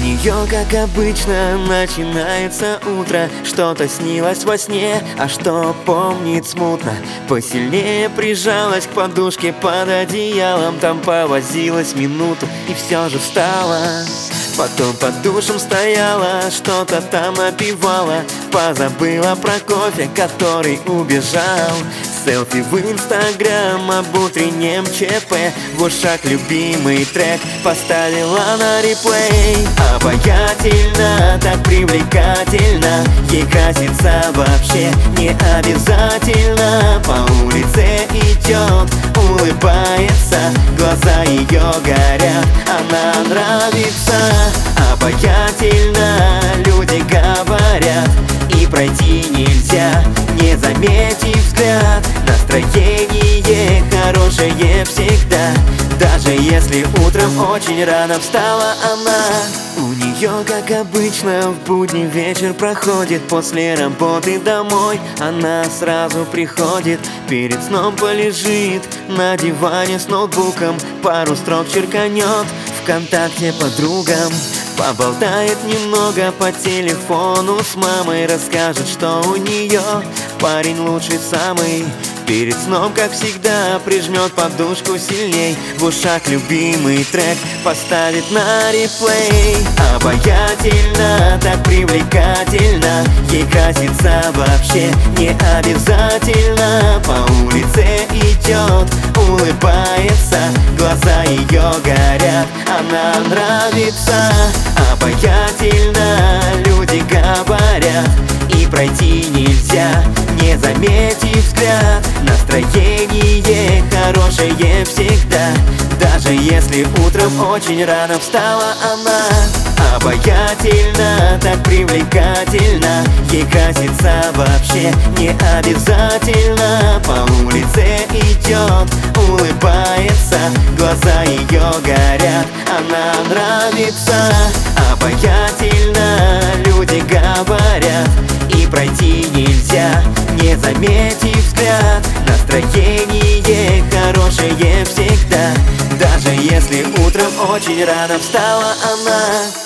нее, как обычно, начинается утро. Что-то снилось во сне, а что помнит смутно. Посильнее прижалась к подушке под одеялом. Там повозилась минуту и все же встала. Потом под душем стояла, что-то там напевала. Позабыла про кофе, который убежал. Селфи в Инстаграм об утреннем ЧП. В ушах любимый трек поставила на реплей. Обаятельно, так привлекательно. Ей краситься вообще не обязательно. По улице идет, улыбается. Глаза ее горят, она нравится. Обаятельно, люди говорят. И пройти нельзя, не заметив взгляд. Настроение хорошее всегда, даже если утром очень рано встала она. У нее, как обычно, в будни вечер проходит. После работы домой она сразу приходит. Перед сном полежит на диване с ноутбуком. Пару строк черканет ВКонтакте подругам. Поболтает немного по телефону с мамой. Расскажет, что у нее парень лучший самый. Перед сном, как всегда, прижмет подушку сильней. В ушах любимый трек поставит на реплей. Обаятельно, так привлекательно. Ей краситься вообще не обязательно. По улице идет, улыбается. Глаза ее горят, она нравится. Обаятельно, люди говорят. И пройти нельзя, не заметив взгляд. Настроение хорошее всегда, даже если утром очень рано встала она. Обаятельно, так привлекательно. Ей краситься вообще не обязательно. По улице идет, улыбается. Глаза ее горят, она нравится. Обаятельно, люди говорят. И пройти нельзя, не заметив взгляд. Настроение хорошее всегда, даже если утром очень рано встала она.